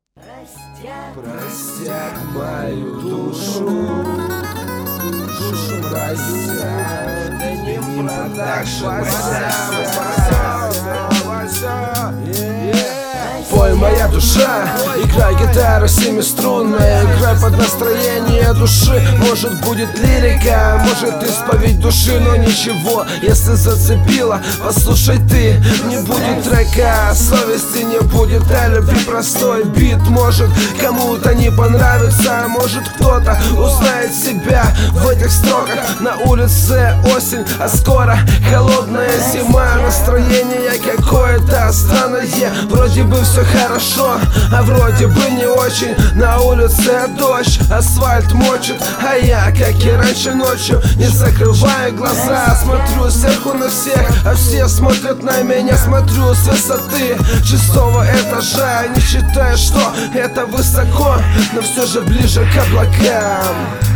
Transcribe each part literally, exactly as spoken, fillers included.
Простят мою душу, душу простят, да не продашь. Пой, моя душа, играй гитара семиструнная, играй под настроение души. Может будет лирика, может исповедь души, но ничего, если зацепила, послушай ты. Не будет трека, совести не будет, а любви простой бит. Может кому-то не понравится, может кто-то узнает себя в этих строках. На улице осень, а скоро холодная зима. Настроение какое-то странное, вроде бы все хорошо, а вроде бы не очень. На улице дождь, асфальт мочит, а я, как и раньше ночью, не закрываю глаза. Смотрю сверху на всех, а все смотрят на меня. Смотрю с высоты шестого этажа, не считая, что это высоко, но все же ближе к облакам.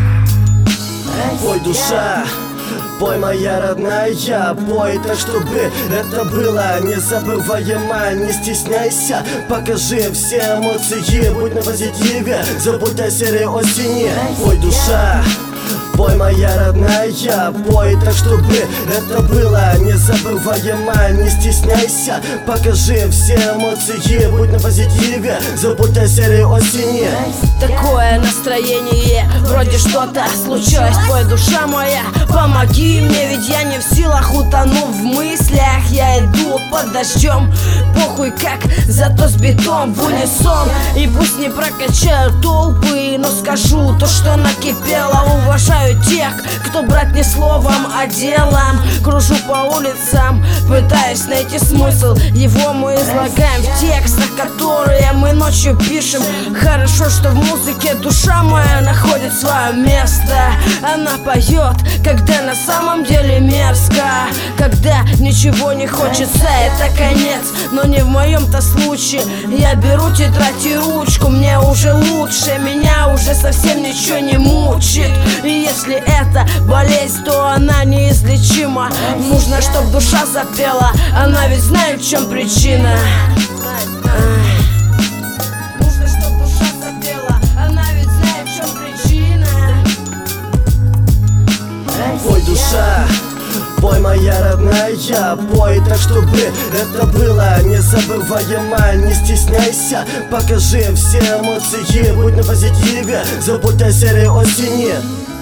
Пой, душа, пой, моя родная, пой так, чтобы это было незабываемо. Не стесняйся, покажи все эмоции, будь на позитиве, забудь о серой осени. Пой, душа, пой, моя родная, пой так, чтобы это было незабываемо. Не стесняйся, покажи все эмоции, будь на позитиве, забудь о серой осени. Такое настроение, вроде что-то случилось. Пой, душа моя, помоги мне, ведь я не в силах, утону в мыслях. Я иду под дождем, похуй как, зато с битом в унисон. И пусть не прокачают толпы, но скажу то, что накипело. Уважаю тех, кто брат не словом, а делом. Кружу по улицам, пытаюсь найти смысл. Его мы излагаем в текстах, которые мы ночью пишем. Хорошо, что в музыке душа моя находит свое место. Она поет, когда на самом деле мерзко, когда ничего не хочется, это конец. Но не в моем-то случае. Я беру тетрадь и ручку, мне уже лучше, меня уже совсем ничего не мучит. И если это болезнь, то она неизлечима. Нужно, чтоб душа запела, она ведь знает, в чем причина. Нужно, чтоб душа запела, она ведь знает, в чем причина. Пой, душа, пой, моя родная, пой так, чтобы это было незабываемо. Не стесняйся, покажи все эмоции, будь на позитиве, забудь о серой осени.